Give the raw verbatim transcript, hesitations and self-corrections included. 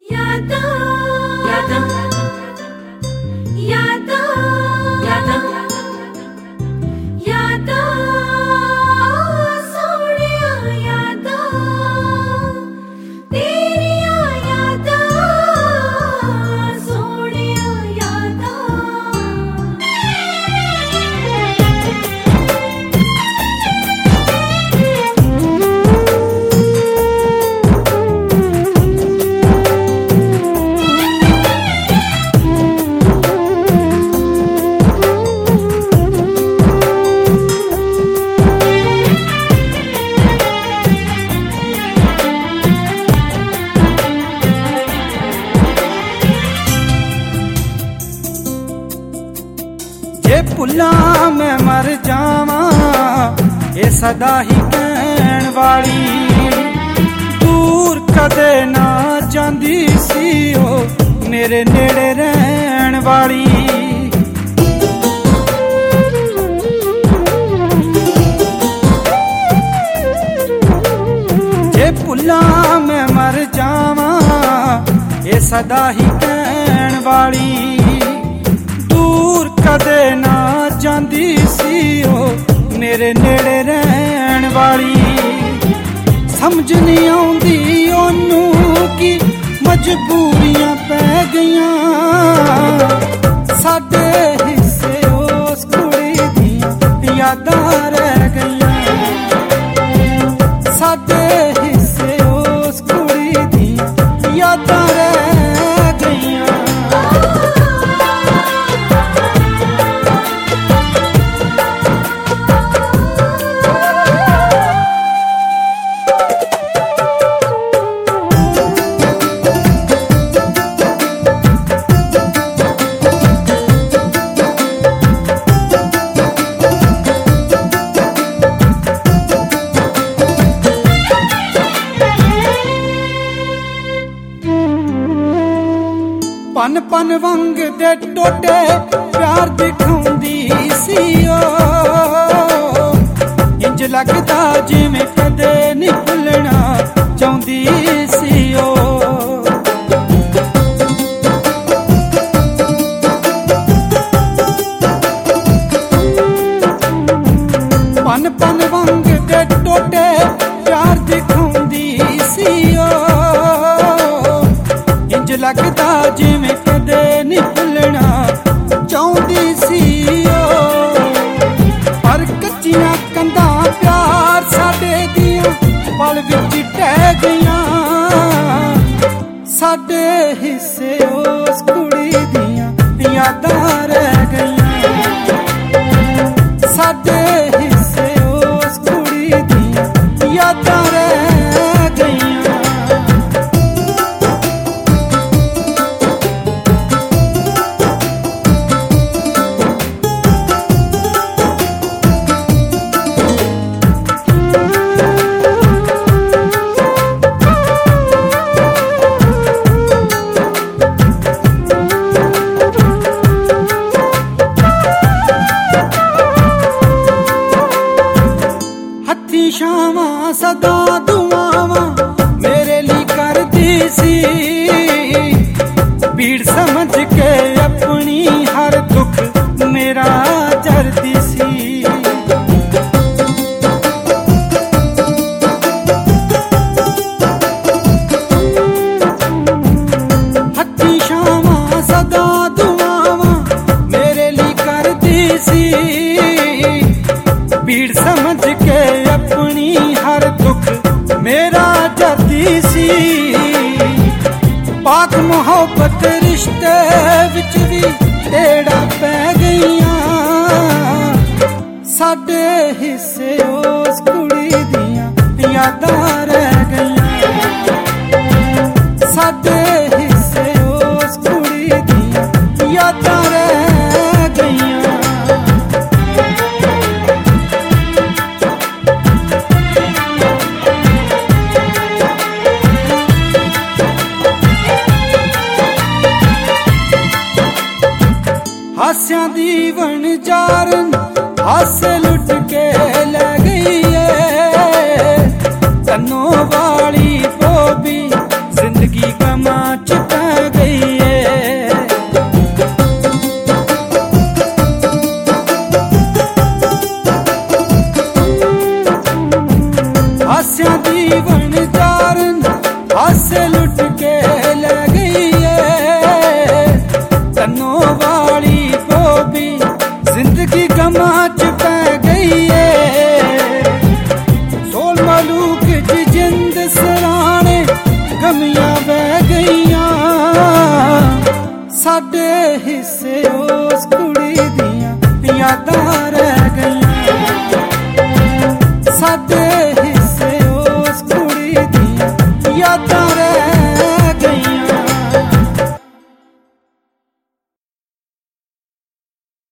यादां यादां यादां यादां यादां सोहणिया यादां तेरियां यादां सोहणिया यादां। जे भुल्लां मैं मर जावां ये सदा ही कहण वाली दूर कदे ना जांदी सी ओ मेरे नेड़े रहण वाली। जे भुल्लां मैं मर जावां ये सदा ही कहण वाली दूर कदे ना जांदी सी ओ मेरे नेड़े रहण वाली। समझ नहीं आउंदी ओनू की मजबूरियां पै गईयां साडे हिस्से उस कुड़ी दी यादां रह गईयां साडे हिस्से उस कुड़ी दी यादां रह गईयां। पन पन वंग दे टोटे प्यार दिखाउंदी सी ओ इंज लगदा जिवें कदे नहीं भुलना चाहुंदी सी ओ। पन पन वंग दे टोटे प्यार दिखाउंदी सी ओ इंज लगदा जिवें कदे नहीं भुलना चाहुंदी सी ओ। पर कच्चियां कंधां प्यार साडे दियां पल विच ढह गईयां साडे हिस्से उस कुड़ी दियां यादां रह गईयां साडे हिस्से उस कुड़ी दियां यादां रह गईयां। शावां सदा दुआवां मेरे लिए करदी सी भीड़ समझ के अपनी हर दुख मेरा जरदी सी। हत्थी शावां सदा दुआवां मेरे लिए करदी सी भीड़ समझ के अपनी हर दुख मेरा जरदी सी। पाक मोहब्बत रिश्ते विच भी टेड़ा पै गईयां साडे हिस्से उस कुड़ी दियां यादां रह गईयां साडे हिस्से उस कुड़ी दियां यादां रह गईयां। हास्यां दी वणजारन हासे लुट के ले गई है कन्नों वाली बोबी जिंदगी कमा चुकी हिस्से